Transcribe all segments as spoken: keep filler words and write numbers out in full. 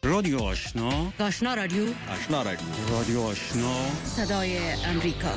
رادیو آشنا، آشنا رادیو، آشنا رادیو، رادیو آشنا، صدای امریکا.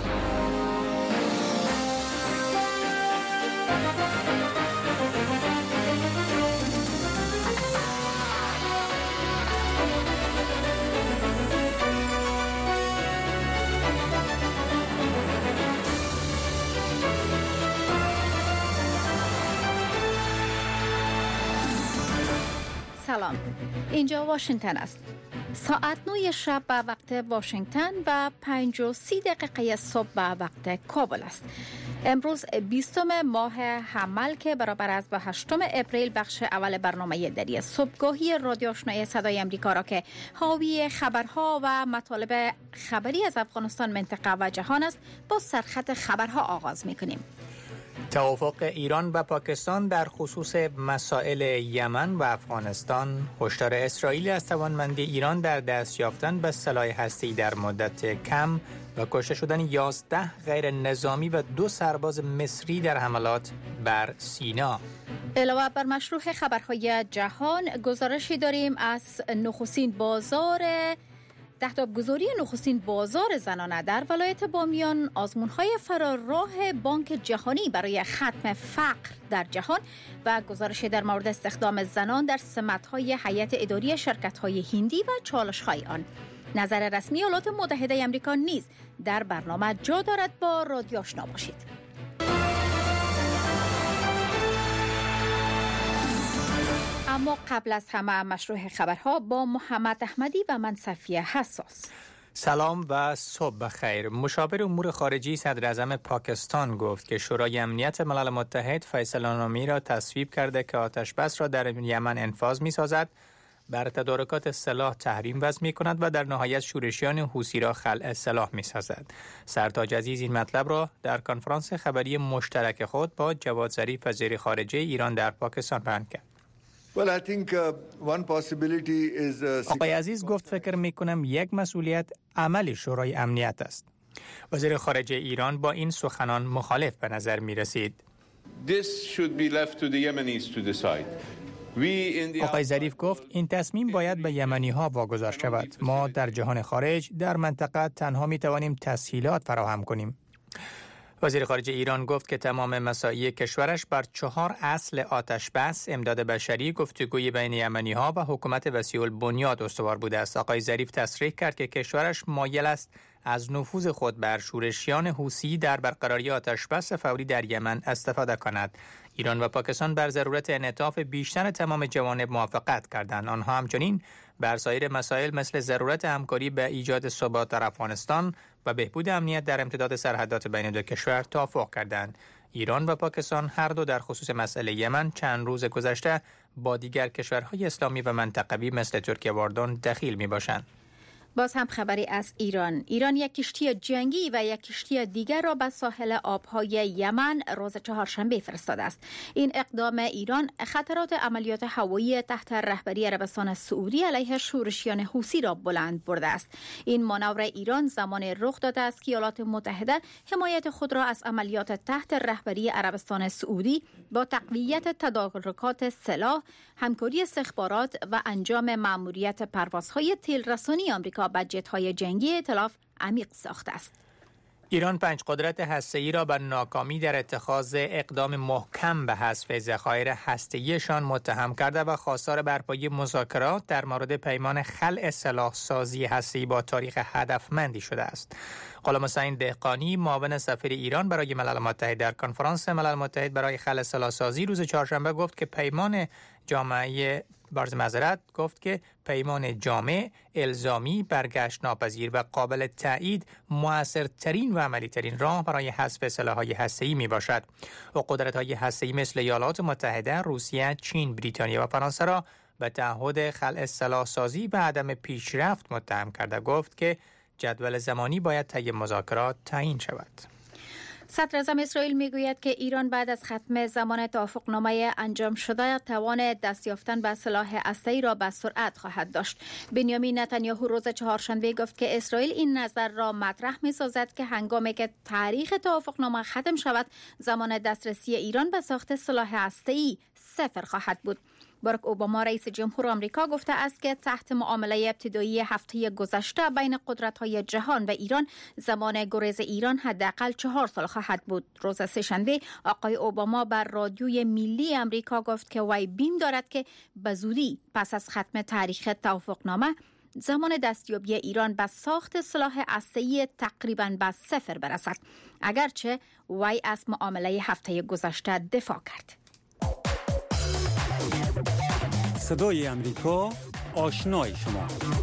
سلام، اینجا واشنگتن است. ساعت نه شب به وقت واشنگتن و پنج و سی دقیقه صبح به وقت کابل است. امروز بیستم ماه حمل که برابر است با هشتم اپریل بخش اول برنامه دری صبحگاهی رادیو آشنای صدای امریکا را که حاوی خبرها و مطالب خبری از افغانستان، منطقه و جهان است با سرخط خبرها آغاز می‌کنیم. توافق ایران و پاکستان در خصوص مسائل یمن و افغانستان، هشدار اسرائیل از توانمندی ایران در دست یافتن به سلاح هسته‌ای در مدت کم و کشته شدن یازده غیر نظامی و دو سرباز مصری در حملات بر سینا. علاوه بر مشروع خبرهای جهان، گزارشی داریم از نخستین بازار تهدابگذاری نخستین بازار زنانه در ولایت بامیان، آزمون‌های فراراه بانک جهانی برای ختم فقر در جهان و گزارشی در مورد استخدام زنان در سمت‌های هیئت اداری شرکت‌های هندی و چالش‌های آن. نظر رسمی ایالات متحده آمریکا نیز در برنامه جا دارد. با رادیو آشنا باشید. اما قبل از همه مشروع خبرها با محمد احمدی و من صفیه حساس. سلام و صبح بخیر. مشاور امور خارجی صدر اعظم پاکستان گفت که شورای امنیت ملل متحد فیصله‌نامه‌ای را تصویب کرده که آتش بس را در یمن انفاذ می‌سازد، بر تدارکات سلاح تحریم وضع می‌کند و در نهایت شورشیان حوثی را خلع سلاح می‌سازد. سرتاج عزیز این مطلب را در کنفرانس خبری مشترک خود با جواد ظریف وزیر خارجه ایران در پاکستان بیان کرد. Well, I think uh, one possibility is uh, آقای عزیز گفت فکر می کنم یک مسئولیت عملی شورای امنیت است. وزیر خارجه ایران با این سخنان مخالف به نظر می رسید. This should be left to the Yemenis to decide. We in the آقای ظریف گفت این تصمیم باید به یمنی ها واگذار شود. ما در جهان خارج در منطقه تنها می توانیم تسهیلات فراهم کنیم. وزیر خارجه ایران گفت که تمام مساعی کشورش بر چهار اصل آتش بس، امداد بشری، گفتگوی بین یمنی‌ها و حکومت وسیع البنیاد استوار بوده است. آقای ظریف تصریح کرد که کشورش مایل است از نفوذ خود بر شورشیان حوثی در برقراری آتش بس فوری در یمن استفاده کند. ایران و پاکستان بر ضرورت انعطاف بیشتر تمام جوانب موافقت کردند. آنها همچنین بر سایر مسائل مثل ضرورت همکاری به ایجاد ثبات در افغانستان و بهبود امنیت در امتداد سرحدات بین دو کشور توافق کردند. ایران و پاکستان هر دو در خصوص مسئله یمن چند روز گذشته با دیگر کشورهای اسلامی و منطقوی مثل ترکیه و اردن دخیل می‌باشند. باز هم خبری از ایران. ایران یک کشتی جنگی و یک کشتی دیگر را به ساحل آبهای یمن روز چهارشنبه فرستاده است. این اقدام ایران خطرات عملیات هوایی تحت رهبری عربستان سعودی علیه شورشیان حوثی را بلند برده است. این مانور ایران زمان رخ داده است که ایالات متحده حمایت خود را از عملیات تحت رهبری عربستان سعودی با تقویت تدارکات سلاح، همکاری استخبارات و انجام مأموریت پروازهای تیلرسانی آمریکا با جت‌های جنگی ائتلاف عمیق ساخته است. ایران پنج قدرت هسته‌ای را بر ناکامی در اتخاذ اقدام محکم به حذف ذخایر هسته‌ایشان متهم کرده و خواستار برپایی مذاکرات در مورد پیمان خلع سلاح سازی هسته‌ای با تاریخ هدفمندی شده است. غلام حسین دهقانی، معاون سفیر ایران برای ملل متحد، در کنفرانس ملل متحد برای خلع سلاح سازی روز چهارشنبه گفت که پیمان جامعه بارز معذرت گفت که پیمان جامع، الزامی، برگشت ناپذیر و قابل تایید مؤثرترین و عملی‌ترین راه برای حذف سلاح‌های هسته‌ای میباشد. و قدرت‌های هسته‌ای مثل ایالات متحده، روسیه، چین، بریتانیا و فرانسه را به تعهد خلع سلاح سازی و عدم پیشرفت متهم کرده. گفت که جدول زمانی باید طی مذاکرات تعیین شود. صدر اعظم اسرائیل میگوید که ایران بعد از ختم زمان توافقنامه انجام شده توان دست یافتن به سلاح هسته‌ای را به سرعت خواهد داشت. بنیامین نتانیاهو روز چهارشنبه گفت که اسرائیل این نظر را مطرح می‌سازد که هنگامی که تاریخ توافقنامه ختم شود، زمان دسترسی ایران به ساخت سلاح هسته‌ای صفر خواهد بود. باراک اوباما رئیس جمهور آمریکا گفته است که تحت معامله ابتدایی هفته گذشته بین قدرت‌های جهان و ایران زمان گریز ایران حداقل چهار سال خواهد بود. روز سه‌شنبه آقای اوباما بر رادیوی ملی آمریکا گفت که وی بیم دارد که به زودی پس از ختم تاریخ توافقنامه زمان دستیابی ایران به ساخت سلاح هسته‌ای تقریباً به صفر برسد، اگرچه وی از معامله هفته گذشته دفاع کرد. صدای امریکا، آشنای شما.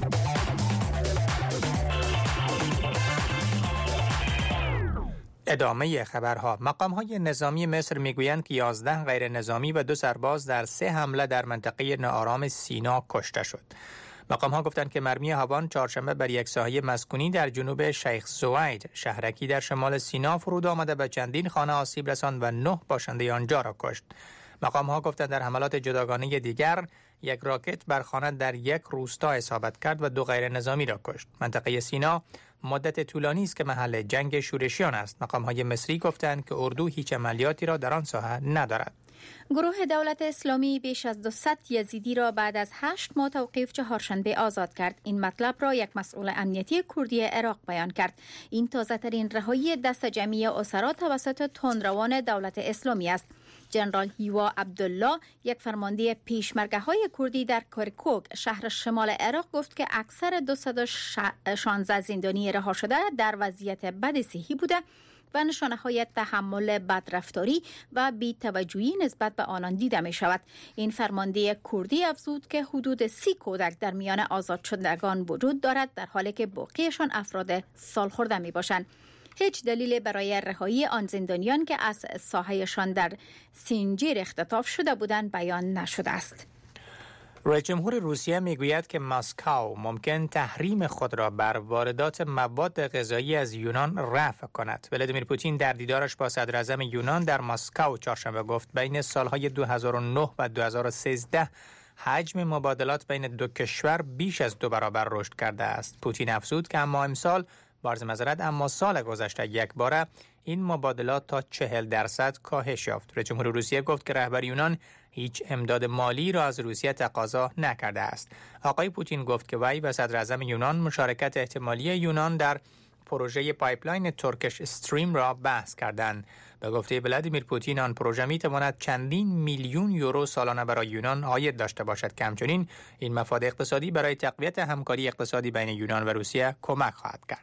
ادامه خبرها. مقام‌های نظامی مصر میگویند که یازده غیر نظامی و دو سرباز در سه حمله در منطقه ناآرام سینا کشته شد. مقام‌ها گفتند که مرمی هاوان چهارشنبه بر یک ساحه مسکونی در جنوب شیخ زوید شهرکی در شمال سینا فرود آمده به چندین خانه آسیب رساند و نه باشنده آنجا را کشت. مقام‌ها گفتند در حملات جداگانه دیگر یک راکت بر خانه در یک روستا اصابت کرد و دو غیر نظامی را کشت. منطقه سینا مدت طولانی است که محل جنگ شورشیان است. مقام‌های مصری گفتند که اردو هیچ عملیاتی را در آن ساحه ندارد. گروه دولت اسلامی بیش از دویست یزیدی را بعد از هشت ماه توقیف چهارشنبه آزاد کرد. این مطلب را یک مسئول امنیتی کردی عراق بیان کرد. این تازه ترین رهایی دست جمعی اسرا توسط تندروان دولت اسلامی است. جنرال هیوا عبدالله، یک فرمانده پیشمرگه های کردی در کرکوک شهر شمال عراق، گفت که اکثر دویست و شانزده زندانی رها شده در وضعیت بد صحی بوده و نشانه های تحمل بدرفتاری و بی‌توجهی نسبت به آنان دیده می شود. این فرمانده کردی افزود که حدود سی کودک در میان آزاد شدگان وجود دارد، در حالی که باقیشان افراد سالخورده می باشند. هیچ دلیل برای رهایی آن زندانیان که از ساحهشان در سینجیر اختطاف شده بودند بیان نشده است. رئیس جمهور روسیه میگوید که مسکو ممکن تحریم خود را بر واردات مواد غذایی از یونان رفع کند. ولادیمیر پوتین در دیدارش با صدر اعظم یونان در مسکو چهارشنبه گفت بین سالهای دو هزار و نه و دو هزار و سیزده حجم مبادلات بین دو کشور بیش از دو برابر رشد کرده است. پوتین افزود که اما امسال بارز معذرت اما سال گذشته یک باره این مبادلات تا چهل درصد کاهش یافت. رئیس جمهور روسیه گفت که رهبر یونان هیچ امداد مالی را از روسیه تقاضا نکرده است. آقای پوتین گفت که وی و صدر اعظم یونان مشارکت احتمالی یونان در پروژه پایپلاین ترکش استریم را بحث کردند. به گفته ولادیمیر پوتین آن پروژه می تواند چندین میلیون یورو سالانه برای یونان عاید داشته باشد که همچنین این مفاد اقتصادی برای تقویت همکاری اقتصادی بین یونان و روسیه کمک خواهد کرد.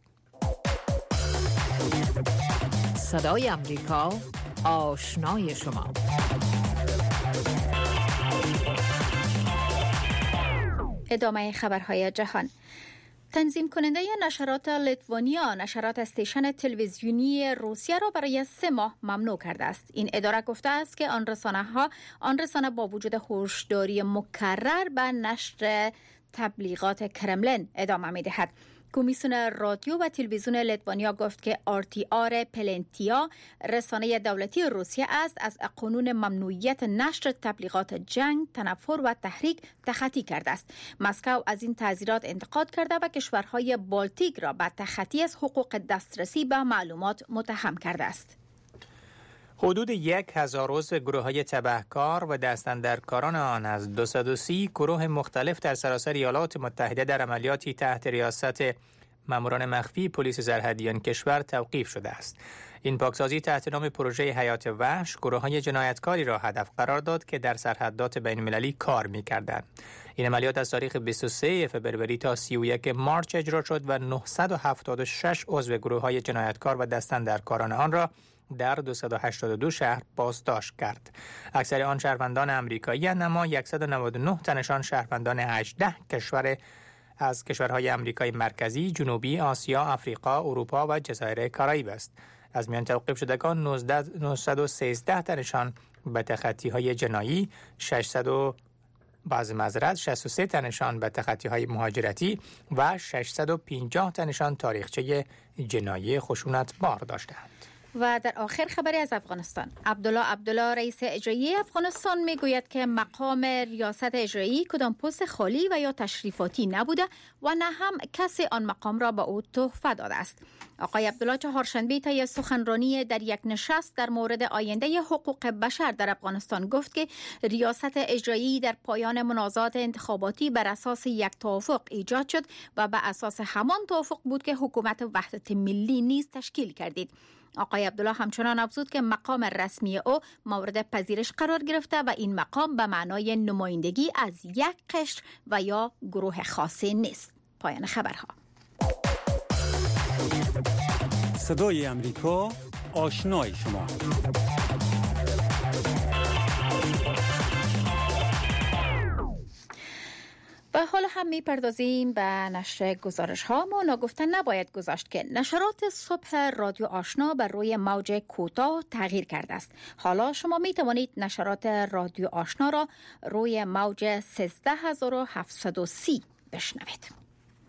صدای امریکا، آشنای شما. ادامه خبرهای جهان. تنظیم کننده نشرات لیتوانیا نشرات استیشن تلویزیونی روسیه را برای سه ماه ممنوع کرده است. این اداره گفته است که آن رسانه ها آن رسانه با وجود هشداری مکرر به نشر تبلیغات کرملین ادامه می‌دهد. کمیسیون رادیو و تلویزیون لیتوانیا گفت که آر تی آر پلنتیا رسانه دولتی روسیه است از قانون ممنوعیت نشر تبلیغات جنگ، تنفر و تحریک تخطی کرده است. مسکو از این تعزیرات انتقاد کرده و کشورهای بالتیک را به تخطی از حقوق دسترسی به معلومات متهم کرده است. حدود یک هزار عضو گروه‌های تبهکار و دستاندرکاران آن از دویست و سی گروه مختلف در سراسر ایالات متحده در عملیاتی تحت ریاست ماموران مخفی پلیس سرحدی آن کشور توقیف شده است. این پاکسازی تحت نام پروژه حیات وحش گروه‌های جنایتکاری را هدف قرار داد که در سرحدات بین‌المللی کار می‌کردند. این عملیات از تاریخ بیست و سوم فوریه تا سی و یکم مارس اجرا شد و نهصد و هفتاد و شش عضو گروه‌های جنایتکار و دستاندرکاران آن را در دویست و هشتاد و دو شهر بازداشت کرد. اکثر آن شهروندان آمریکایی اند، اما صد و نود و نه تنشان شهروندان هجده کشور از کشورهای آمریکای مرکزی، جنوبی، آسیا، آفریقا، اروپا و جزایر کارائیب است. از میان توقیف شدگان نهصد و سیزده تنشان به تخطی‌های جنایی، ششصد و بعض معذرت شصت و سه تنشان به تخطی‌های مهاجرتی و ششصد و پنجاه تنشان تاریخچه جنایی خشونتبار داشتند. و در آخر خبری از افغانستان. عبدالله عبدالله رئیس اجرایی افغانستان میگوید که مقام ریاست اجرایی کدام پست خالی و یا تشریفاتی نبوده و نه هم کسی آن مقام را به او تحفه داده است. آقای عبدالله چهارشنبه طی سخنرانی در یک نشست در مورد آینده حقوق بشر در افغانستان گفت که ریاست اجرایی در پایان منازعات انتخاباتی بر اساس یک توافق ایجاد شد و به اساس همان توافق بود که حکومت وحدت ملی نیز تشکیل کردید. آقای عبدالله همچنان افزود که مقام رسمی او مورد پذیرش قرار گرفته و این مقام به معنای نمایندگی از یک قشر و یا گروه خاصی نیست. پایان خبرها. صدای امریکا، آشنای شما. و حالا هم میپردازیم به نشر گزارش ها. ما ناگفته نباید گذاشت که نشرات صبح رادیو آشنا بر روی موج کوتاه تغییر کرده است. حالا شما می توانید نشرات رادیو آشنا را روی موج سیزده هزار و هفتصد و سی بشنوید.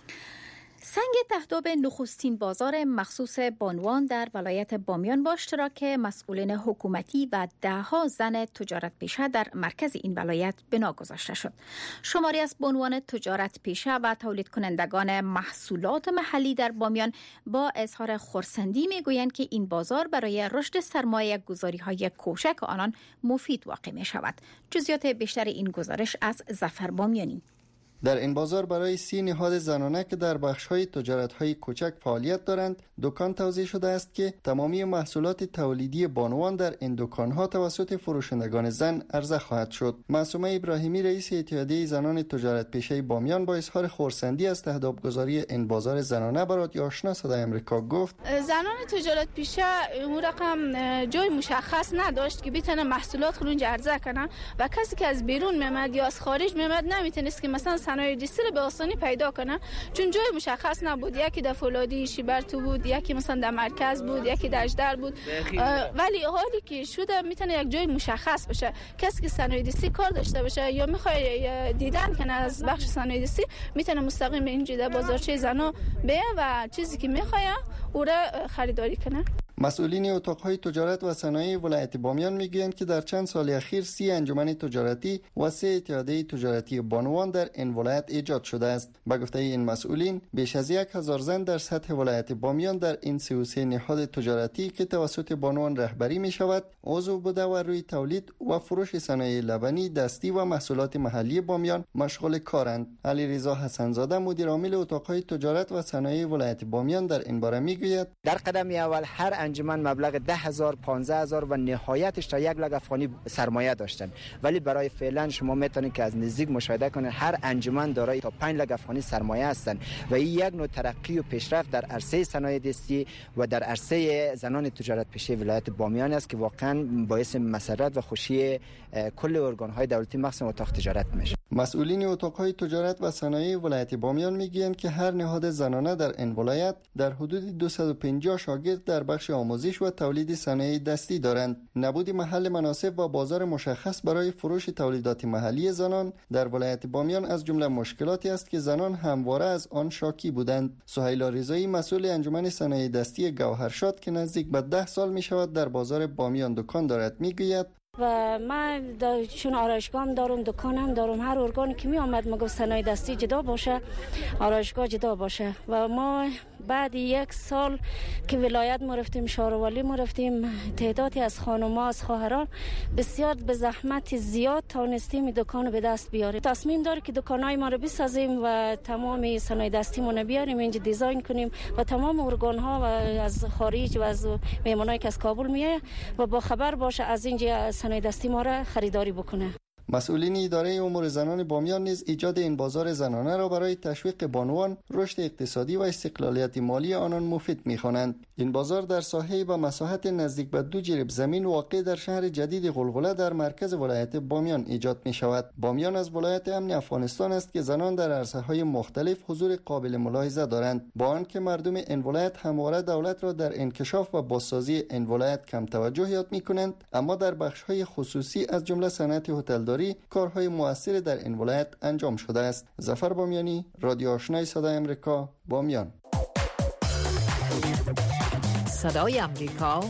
سنگ تهداب نخستین بازار مخصوص بانوان در ولایت بامیان با اشتراک مسئولین حکومتی و دهها زن تجارت پیشه در مرکز این ولایت بنا گذاشته شد. شماری از بانوان تجارت پیشه و تولید کنندگان محصولات محلی در بامیان با اظهار خرسندی میگویند که این بازار برای رشد سرمایه گذاری های کوچک آنان مفید واقع می شود. جزئیات بیشتر این گزارش از ظفر بامیانی. در این بازار برای سی نهاد زنانه که در بخش‌های تجارت‌های کوچک فعالیت دارند، دکان توزیع شده است که تمامی محصولات تولیدی بانوان در این دکان‌ها توسط فروشندگان زن عرضه خواهد شد. معصومه ابراهیمی رئیس اتحادیه زنان تجارت پیشه بامیان با اظهار خرسندی از تهدابگذاری این بازار زنانه به رادیو آشنا صدای آمریکا گفت: زنان تجارت پیشه اون رقم جای مشخص نداشت که بتونه محصولات خونج عرضه کنه و کسی که از بیرون میاد یا از خارج میاد نمیتونست که مثلا صنایع دستی رو به آسانی پیدا کنه، چون جای مشخص نبود. یکی در فولادی شیبرتو بود، یکی مثلا در مرکز بود، یکی در اژدر بود. ولی حالی که شده میتونه یک جای مشخص بشه. کسی که صنایع دستی کار داشته باشه یا میخواد دیدن کنه از بخش صنایع دستی، میتونه مستقیم اینجا در بازارچه زنا بیا و چیزی که میخواد او را خریداری کنه. مسئولین اتاق‌های تجارت و صنایع ولایت بامیان میگویند که در چند سال اخیر سی انجمن تجارتی و سه اتحادیه تجارتی بانوان در این ولایت ایجاد شده است. به گفته این مسئولین، بیش از یک هزار زن در سطح ولایت بامیان در این سی و سه نهاد تجارتی که توسط بانوان رهبری می شود، عضو بوده و روی تولید و فروش صنایع لبنی، دستی و محصولات محلی بامیان مشغول کارند. علیرضا حسن‌زاده مدیر عامل اتاق‌های تجارت و صنایع ولایت بامیان در این باره میگوید: در قدم اول هر انجمن مبلغ ده هزار، پانزده هزار و نهایتش تا یک لک افغانی سرمایه داشتن، ولی برای فعلا شما میتونید که از نزدیک مشاهده کنید هر انجمن دارای تا پنج لک افغانی سرمایه هستند و این یک نوع ترقی و پیشرفت در عرصه صنایع دستی و در عرصه زنان تجارت پیشه ولایت بامیان است که واقعا باعث مسرت و خوشی کل ارگان‌های دولتی مخصوصا اتاق تجارت میشه. مسئولین اتاق‌های تجارت و صنایع ولایت بامیان میگویند که هر نهاد زنانه در این ولایت در حدود دویست و پنجاه شاگرد در بخش آموزش و تولید صنایع دستی دارند. نبود محل مناسب و بازار مشخص برای فروش تولیدات محلی زنان در ولایت بامیان از جمله مشکلاتی است که زنان همواره از آن شاکی بودند. سهیلا رضایی مسئول انجمن صنایع دستی گوهرشاد که نزدیک به ده سال می شود در بازار بامیان دکان دارد میگوید: و من چون آرایشگاهم دارم، دکانم دارم، هر ارگانی که می آمد مگه صنایع دستی جدا باشه، آرایشگاه جدا باشه و ما بعد یک سال که ولایت ما رفتیم، شهروالی ما رفتیم، تعدادی از خانم‌ها از خواهران بسیار به زحمت زیاد تونستیم دکان به دست بیاریم. تصمیم داره که دکانای ما رو بسازیم و تمام صنایع دستی ما رو بیاریم اینجا دیزاین کنیم و تمام ارگان‌ها و از خارج و از مهمانایی که از کابل میاد و با خبر باشه از اینجا صنایع دستی ما را خریداری بکنه. مسئولین اداره امور زنان بامیان نیز ایجاد این بازار زنانه را برای تشویق بانوان، رشد اقتصادی و استقلالیت مالی آنان مفید می‌خوانند. این بازار در ساحه با مساحت نزدیک به دو جریب زمین واقع در شهر جدید غلغله در مرکز ولایت بامیان ایجاد می‌شود. بامیان از ولایت امن افغانستان است که زنان در عرصه‌های مختلف حضور قابل ملاحظه دارند، با آنکه مردم این ولایت همواره دولت را در انکشاف و بازسازی این ولایت کم توجه یاد می‌کنند، اما در بخش‌های خصوصی از جمله صنعت هتلداری کارهای مؤثر در این ولایت انجام شده است. ظفر بامیانی، رادیو آشنای صدای آمریکا، بامیان. صدای آمریکا،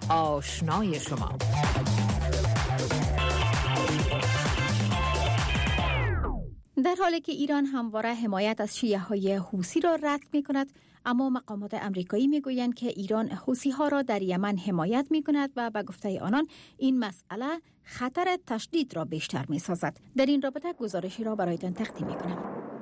آشنای شما. در حالی که ایران همواره حمایت از شیعه های حوثی را رد می کند، اما مقامات امریکایی می گویند که ایران حوثی ها را در یمن حمایت می کند و به گفته آنان این مسئله خطر تشدید را بیشتر می سازد. در این رابطه گزارشی را برایتان تقدیم می کنم.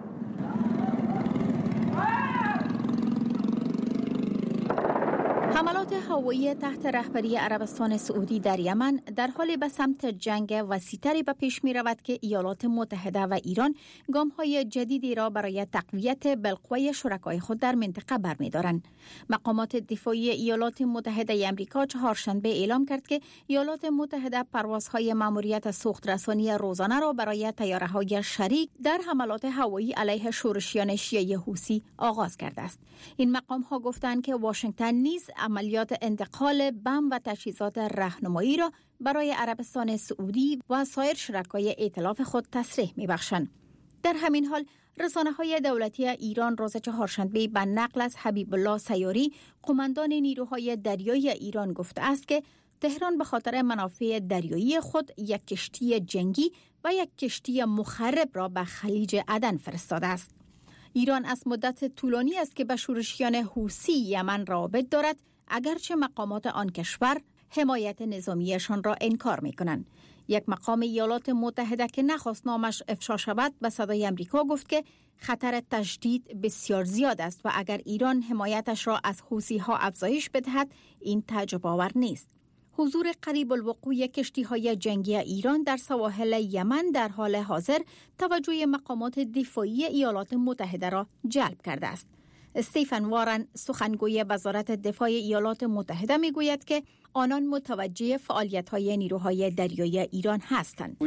حملات هوایی تحت رهبری عربستان سعودی در یمن در حال به سمت جنگ وسیع‌تری به پیش می رود که ایالات متحده و ایران گام‌های جدیدی را برای تقویت بالقوه شرکای خود در منطقه برمی‌دارند. مقامات دفاعی ایالات متحده آمریکا چهارشنبه اعلام کرد که ایالات متحده پروازهای ماموریت سوخت‌رسانی روزانه را برای طیاره‌های شریک در حملات هوایی علیه شورشیان شیعه حوثی آغاز کرده است. این مقام‌ها گفتند که واشنگتن نیز عملیات انتقال بم و تجهیزات راهنمایی را برای عربستان سعودی و سایر شرکای ائتلاف خود تصریح می‌بخشند. در همین حال رسانه‌های دولتی ایران روز چهارشنبه به نقل از حبیب الله سیاری، قماندان نیروهای دریایی ایران گفته است که تهران به خاطر منافع دریایی خود یک کشتی جنگی و یک کشتی مخرب را به خلیج عدن فرستاده است. ایران از مدت طولانی است که به شورشیان حوثی یمن رابط دارد، اگرچه مقامات آن کشور حمایت نظامیشان را انکار می‌کنند. یک مقام ایالات متحده که نخواست نامش افشا شود به صدای آمریکا گفت که خطر تجدید بسیار زیاد است و اگر ایران حمایتش را از حوثی‌ها افزایش بدهد این تعجب آور نیست. حضور قریب الوقوع کشتی‌های جنگی ایران در سواحل یمن در حال حاضر توجه مقامات دفاعی ایالات متحده را جلب کرده است. استیفن وارن، سخنگوی وزارت دفاع ایالات متحده، میگوید که آنان متوجه فعالیت‌های نیروهای دریایی ایران هستند.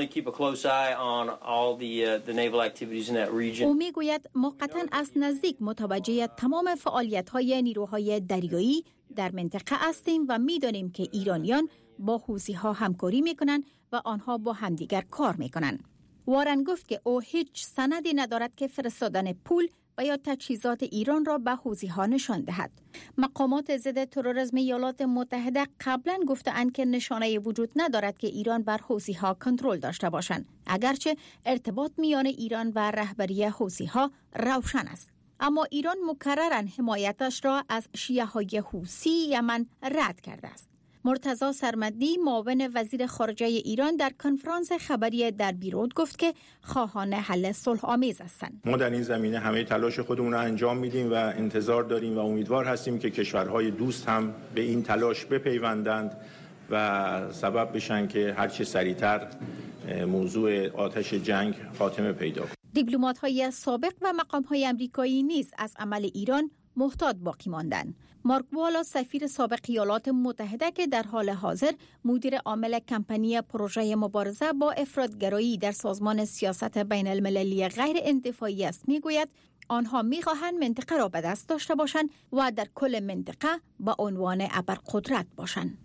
او میگوید ما قطعاً از نزدیک متوجه تمام فعالیت‌های نیروهای دریایی در منطقه هستیم و می‌دانیم که ایرانیان با حوثی‌ها همکاری می‌کنند و آنها با همدیگر کار می‌کنند. وارن گفت که او هیچ سندی ندارد که فرستادن پول و یا تجهیزات ایران را به حوثی‌ها نشان دهد. مقامات ضد تروریسم ایالات متحده قبلا گفته‌اند که نشانه وجود ندارد که ایران بر حوثی‌ها کنترل داشته باشند، اگرچه ارتباط میان ایران و رهبری حوثی‌ها روشن است. اما ایران مکرراً حمایتش را از شیعه‌های حوثی یمن رد کرده است. مرتضی سرمدی، معاون وزیر خارجه ایران، در کنفرانس خبری در بیروت گفت که خواهان حل صلح آمیز هستند. ما در این زمینه همه تلاش خودمون را انجام میدیم و انتظار داریم و امیدوار هستیم که کشورهای دوست هم به این تلاش بپیوندند و سبب بشن که هر چه سریعتر موضوع آتش جنگ خاتمه پیدا کند. دیپلمات‌های سابق و مقام‌های آمریکایی نیز از عمل ایران محتاط باقی ماندند. مارک والاس، سفیر سابق ایالات متحده که در حال حاضر مدیر عامل کمپانی پروژه مبارزه با افراطگرایی در سازمان سیاست بین المللی غیر انتفاعی است، میگوید آنها میخواهند منطقه را به دست داشته باشند و در کل منطقه با عنوان ابرقدرت باشند.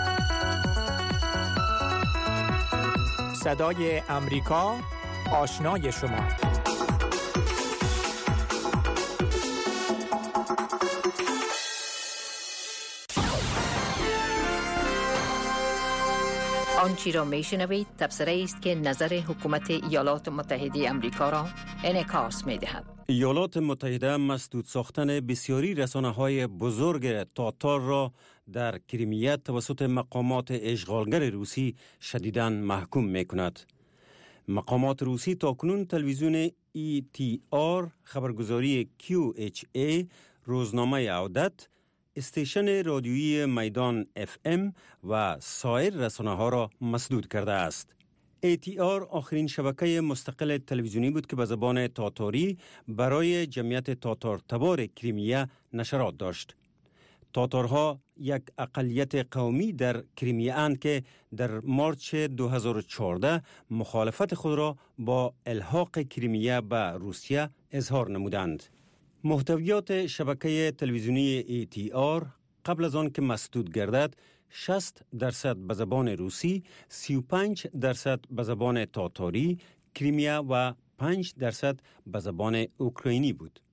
صدای امریکا، آشنای شما. آنچی را میشنوید تبصره است که نظر حکومت ایالات متحده آمریکا را انعکاس می‌دهد. ایالات متحده مسدود ساختن بسیاری رسانه‌های بزرگ تاتار را در کریمیا توسط مقامات اشغالگر روسی شدیداً محکوم می‌کند. مقامات روسی تاکنون تلویزیون ای تی آر، خبرگزاری کیو اچ ای، روزنامه عودت، استیشن رادیویی میدان اف ام و سایر رسانه‌ها را مسدود کرده است. ای تی آر آخرین شبکه مستقل تلویزیونی بود که به زبان تاتاری برای جمعیت تاتار تبار کریمیا نشرات داشت. تاتارها یک اقلیت قومی در کریمیا اند که در مارچ دو هزار و چهارده مخالفت خود را با الحاق کریمیا به روسیه اظهار نمودند. محتویات شبکه تلویزیونی ای تی آر قبل از آن که مسدود گردد شصت درصد به زبان روسی، سی و پنج درصد به زبان تاتاری کریمیا و پنج درصد به زبان اوکراینی بود.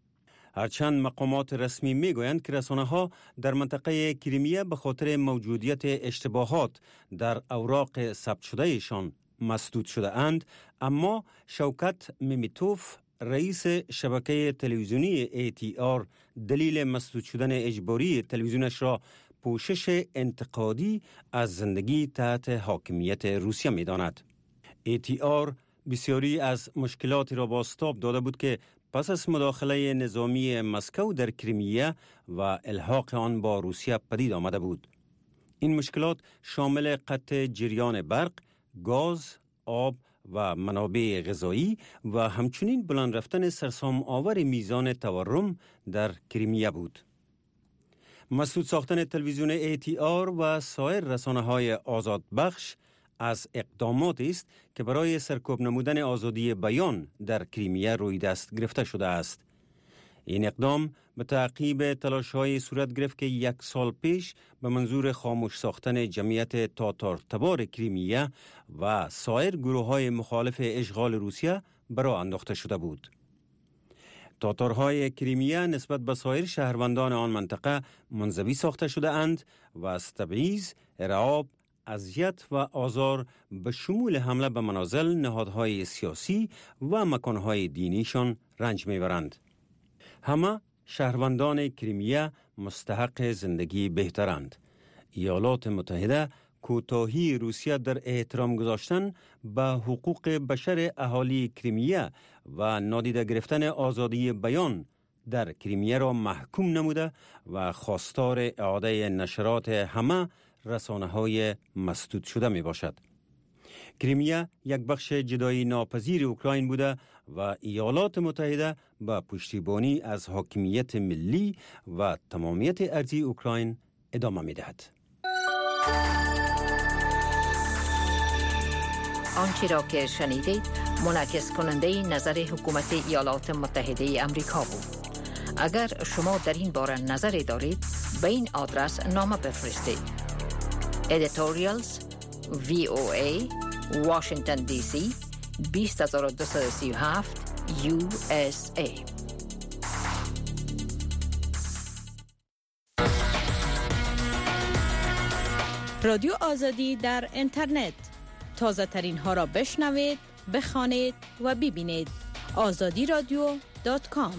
هرچند مقامات رسمی میگویند که رسانه‌ها در منطقه کریمیا به خاطر موجودیت اشتباهات در اوراق ثبت شدهشان مسدود شده اند، اما شوکت میمیتوف رئیس شبکه تلویزیونی ای تی آر دلیل مسدود شدن اجباری تلویزیونش را پوشش انتقادی از زندگی تحت حاکمیت روسیه می داند. ای تی آر بسیاری از مشکلاتی را بازتاب داده بود که پس از مداخله نظامی مسکو در کریمیا و الحاق آن با روسیه پدید آمده بود. این مشکلات شامل قطع جریان برق، گاز، آب و منابع غذایی و همچنین بلند رفتن سرسام آور میزان تورم در کریمیا بود. مسدود ساختن تلویزیون ای تی آر و سایر رسانه‌های آزاد بخش از اقدامات است که برای سرکوب نمودن آزادی بیان در کریمیا روی دست گرفته شده است. این اقدام به تعقیب تلاش‌های صورت گرفت که یک سال پیش به منظور خاموش ساختن جمعیت تاتار تبار کریمیا و سایر گروه‌های مخالف اشغال روسیه برآ انداخته شده بود. تاتارهای کریمیا نسبت به سایر شهروندان آن منطقه منزوی ساخته شده اند و از تبعیض، ارعاب، اذیت و آزار به شمول حمله به منازل، نهادهای سیاسی و مکانهای دینیشان رنج میبرند. همه شهروندان کریمیا مستحق زندگی بهترند. ایالات متحده کوتاهی روسیه در احترام گذاشتن به حقوق بشر اهالی کریمیا و نادیده گرفتن آزادی بیان در کریمیا را محکوم نموده و خواستار اعاده نشرات همه رسانه‌های مسدود شده می باشد. کریمیا یک بخش جدایی ناپذیر اوکراین بوده و ایالات متحده با پشتیبانی از حاکمیت ملی و تمامیت ارضی اوکراین ادامه می دهد. آنچه را که شنیدید منعکس کننده نظر حکومت ایالات متحده امریکا بود. اگر شما در این باره نظری دارید به این آدرس نامه بفرستید. editorials وی او ای Washington دی سی بیست هزار و دویست و سی و هفت یو اس ای. رادیو آزادی در اینترنت، تازه ترین ها را بشنوید، بخوانید و ببینید. آزادی رادیو دات کام.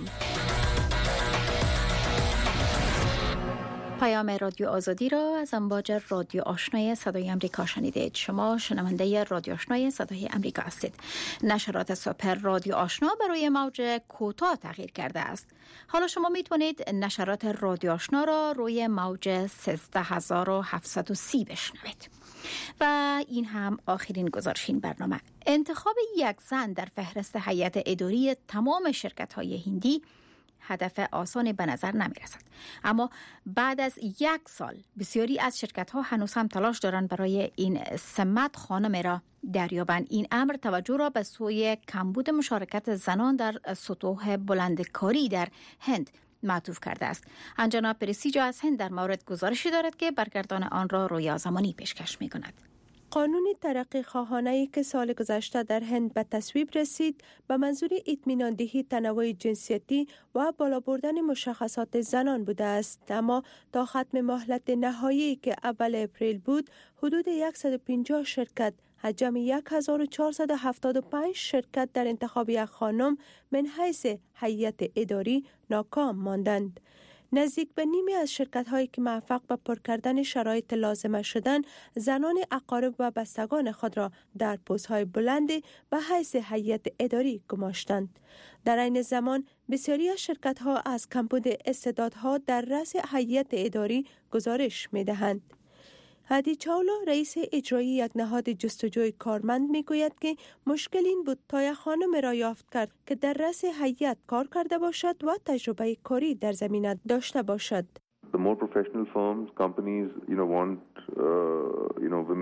پیام رادیو آزادی را از امواج رادیو آشنای صدای امریکا شنیدید. شما شنونده رادیو آشنای صدای امریکا هستید. نشرات صبح رادیو آشنا برای موج کوتاه تغییر کرده است. حالا شما میتونید نشرات رادیو آشنا را روی موج سیزده هزار و هفتصد و سی بشنوید. و این هم آخرین گزارش این برنامه. انتخاب یک زن در فهرست هیئت اداری تمام شرکت‌های هندی هدف آسانی به نظر نمی رسد. اما بعد از یک سال بسیاری از شرکت ها هنوز هم تلاش دارند برای این سمت خانم را دریابند. این امر توجه را به سوی کمبود مشارکت زنان در سطوح بلندکاری در هند معطوف کرده است. انجنا پرسیجا از هند در مورد گزارشی دارد که برگردان آن را رویا زمانی پیشکش می کند. قانون ترقی خواهانه‌ای که سال گذشته در هند به تصویب رسید به منظور اطمینان دهی تنوع جنسیتی و بالا بردن مشخصات زنان بوده است، اما تا ختم مهلت نهایی که اول اپریل بود حدود صد و پنجاه شرکت حجم هزار و چهارصد و هفتاد و پنج شرکت در انتخاب یک خانم من حیث هیئت اداری ناکام ماندند. نزدیک به نیمی از شرکت‌هایی که موفق به پر کردن شرایط لازمه شدند، زنان اقارب و بستگان خود را در پست‌های بلندی به حیث هیئت اداری گماشتند. در این زمان بسیاری از شرکت‌ها از کمبود استعدادها در رأس هیئت اداری گزارش می‌دهند. هادی چاولا رئیس اجرایی یک نهاد جستجوی کارمند میگوید که مشکل این بود تا یک خانم را یافت کرد که در رأس هیئت کار کرده باشد و تجربه کاری در زمینه داشته باشد. The more professional firms, companies, you know, want, uh, you know, women on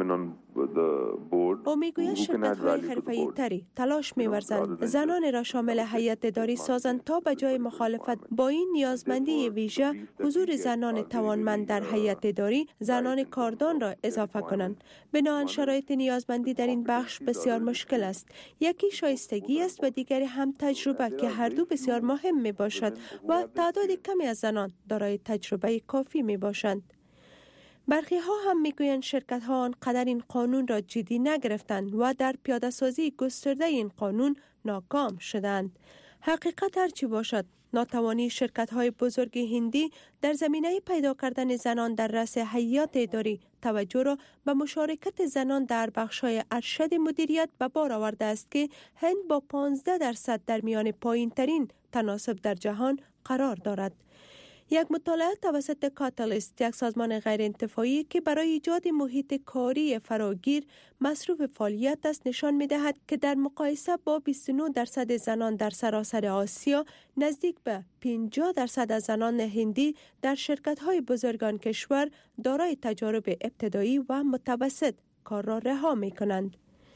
او میگوید شرکت‌های حرفه‌ای تری تلاش می‌ورزند زنان را شامل هیئت اداری سازند تا به جای مخالفت با این نیازمندی ویژه حضور زنان توانمند در هیئت اداری زنان کاردان را اضافه کنند. بنابراین شرایط نیازمندی در این بخش بسیار مشکل است. یکی شایستگی است و دیگری هم تجربه که هر دو بسیار مهم می باشد و تعداد کمی از زنان دارای تجربه کافی می باشند. برخی ها هم میگویند شرکت ها آنقدر این قانون را جدی نگرفتند و در پیاده سازی گسترده این قانون ناکام شدند. حقیقت هرچی باشد ناتوانی شرکت های بزرگ هندی در زمینه پیدا کردن زنان در رأس هیئات اداری توجه را به مشارکت زنان در بخش های ارشد مدیریت به بار آورده است که هند با پانزده درصد در میان پایین ترین تناسب در جهان قرار دارد. یک مطالعه توسط کاتالیست، یک سازمان غیر انتفاعی که برای ایجاد محیط کاری فراگیر مصروف فعالیت است، نشان می‌دهد که در مقایسه با بیست و نه درصد زنان در سراسر آسیا، نزدیک به پنجاه درصد از زنان هندی در شرکت‌های بزرگان کشور دارای تجارب ابتدایی و متوسط کار را رها می‌کنند.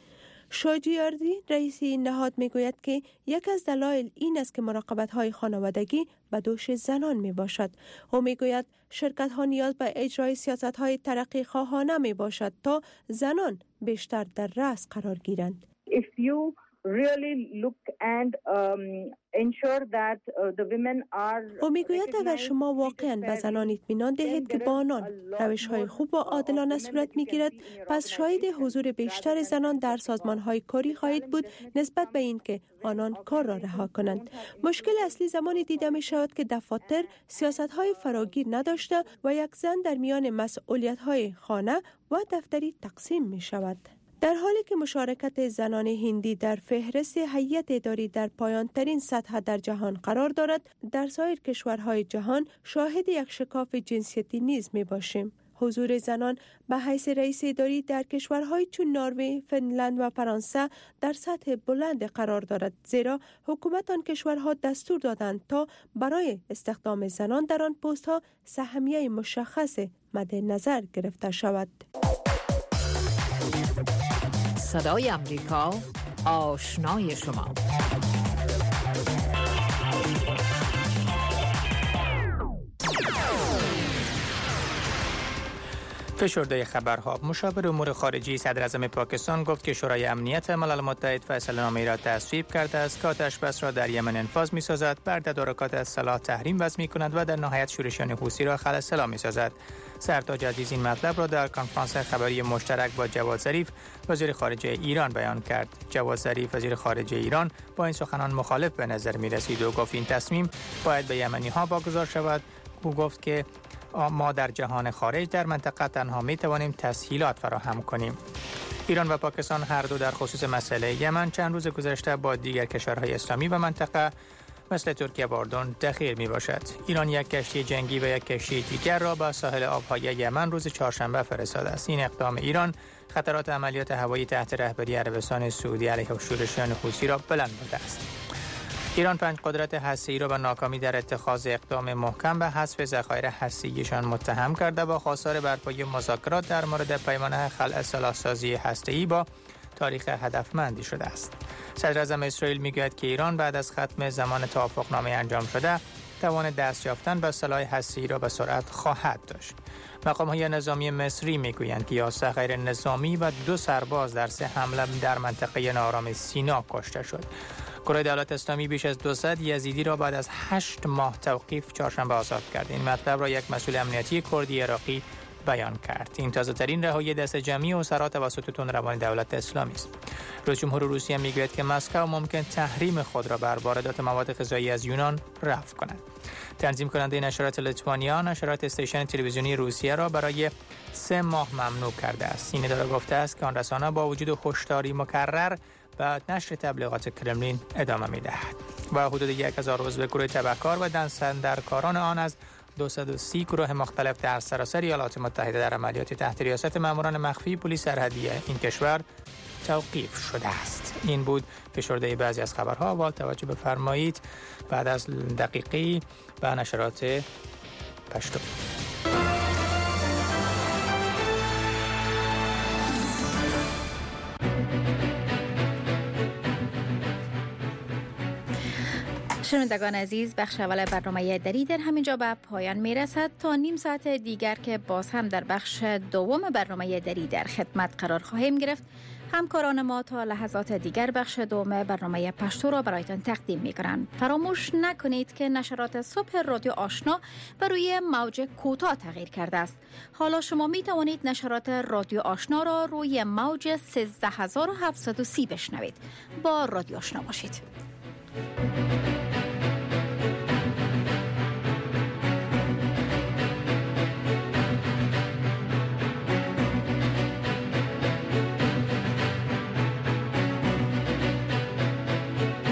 شاجیاردی رئیس این نهاد میگوید که یک از دلایل این است که مراقبت‌های خانوادگی به دوش زنان می باشد. او میگوید شرکت‌ها نیاز به اجرای سیاست‌های ترقی خواهانه می باشد تا زنان بیشتر در رأس قرار گیرند. If you really look and um, ensure that uh, the women are او میگوید اگر شما واقعاً به زنان اطمینان دهید که با آنان روش‌های خوب و عادلانه صورت می‌گیرد، پس شاهد حضور بیشتر زنان در سازمان‌های کاری خواهید بود نسبت به اینکه آنان کار را رها کنند. مشکل اصلی زمانی دیده می‌شود که دفاتر سیاست‌های فراگیر نداشته و یک زن در میان مسئولیت‌های خانه و دفتری تقسیم می‌شود. در حالی که مشارکت زنان هندی در فهرست هیئت اداری در پایان‌ترین سطح در جهان قرار دارد، در سایر کشورهای جهان شاهد یک شکاف جنسیتی نیز می‌باشیم. حضور زنان به حیث رئیس اداری در کشورهای چون نروژ، فنلند و فرانسه در سطح بلند قرار دارد، زیرا حکومت آن کشورها دستور دادند تا برای استخدام زنان در آن پست‌ها سهمیه مشخص مد نظر گرفته شود. صدای امریکا، آشنای شما. فشرده خبرها. مشاور امور خارجی صدر اعظم پاکستان گفت که شورای امنیت ملل متحد فیصله نامه‌ای را تصویب کرده است که آتش بس را در یمن انفاذ می‌سازد، بر تدارکات اصلاح تحریم وضع می‌کند و در نهایت شورشیان حوثی را خلأ می‌سازد. سرتاج عزیز این مطلب را در کنفرانس خبری مشترک با جواد ظریف وزیر خارجه ایران بیان کرد. جواد ظریف وزیر خارجه ایران با این سخنان مخالف به نظر می‌رسید و گفت این تصمیم باید به یمنی‌ها واگذار شود. او گفت که ما در جهان خارج در منطقه تنها می توانیم تسهیلات فراهم کنیم. ایران و پاکستان هر دو در خصوص مسئله یمن چند روز گذشته با دیگر کشورهای اسلامی و منطقه مثل ترکیه و اردن دخیل می باشد. ایران یک کشتی جنگی و یک کشتی دیگر را به ساحل آبهای یمن روز چهارشنبه فرستاده است. این اقدام ایران خطرات عملیات هوایی تحت رهبری عربستان سعودی علیه شورشیان حوثی را بلند برده است. ایران پنج قدرت هسته‌ای را به ناکامی در اتخاذ اقدام محکم به حذف ذخایر هسته‌ایشان متهم کرده و خواستار برپایی مذاکرات در مورد پیمان خلع سلاح‌سازی هسته‌ای با تاریخ هدفمندی شده است. صدر اعظم اسرائیل میگوید که ایران بعد از ختم زمان توافقنامه انجام شده توان دست یافتن به سلاح هسته‌ای را به سرعت خواهد داشت. مقام‌های نظامی مصری میگویند که یازده غیر نظامی و دو سرباز در سه حمله در منطقه ناآرام سینا کشته شد. کره دولت اسلامی بیش از دویست یزیدی را بعد از هشت ماه توقیف چهارشنبه آزاد کرد. این مطلب را یک مسئول امنیتی کردی عراقی بیان کرد. این تازه‌ترین رهایی دست جمعی اسرا توسط تندروان دولت اسلامی است. رئیس جمهور روسیه میگوید که مسکو ممکن تحریم خود را بر واردات مواد غذایی از یونان رفع کند. تنظیم کننده نشرات لیتوانیا نشرات استیشن تلویزیونی روسیه را برای سه ماه ممنوع کرده است. این اداره گفته است که آن رسانه با وجود هشداری مکرر و نشر تبلیغات کرملین ادامه می‌دهد. و حدود یک هزار عضو گروه تبهکار و دستاندرکاران آن از دویست و سی گروه مختلف در سراسر ایالات متحده در عملیات تحت ریاست ماموران مخفی پلیس سرحدی این کشور توقیف شده است. این بود فشرده بعضی از خبرها. با توجه بفرمایید بعد از دقیقی به نشرات پشتو. شنوندگان عزیز، بخش اول برنامه دری در همینجا به پایان می رسد. تا نیم ساعت دیگر که باز هم در بخش دوم برنامه دری در خدمت قرار خواهیم گرفت. همکاران ما تا لحظات دیگر بخش دوم برنامه پشتو را برایتان تقدیم می کنند. فراموش نکنید که نشرات صبح رادیو آشنا بر روی موج کوتاه تغییر کرده است. حالا شما می توانید نشرات رادیو آشنا را روی موج سیزده هزار و هفتصد و سی بشنوید. با رادیو آشنا باشید.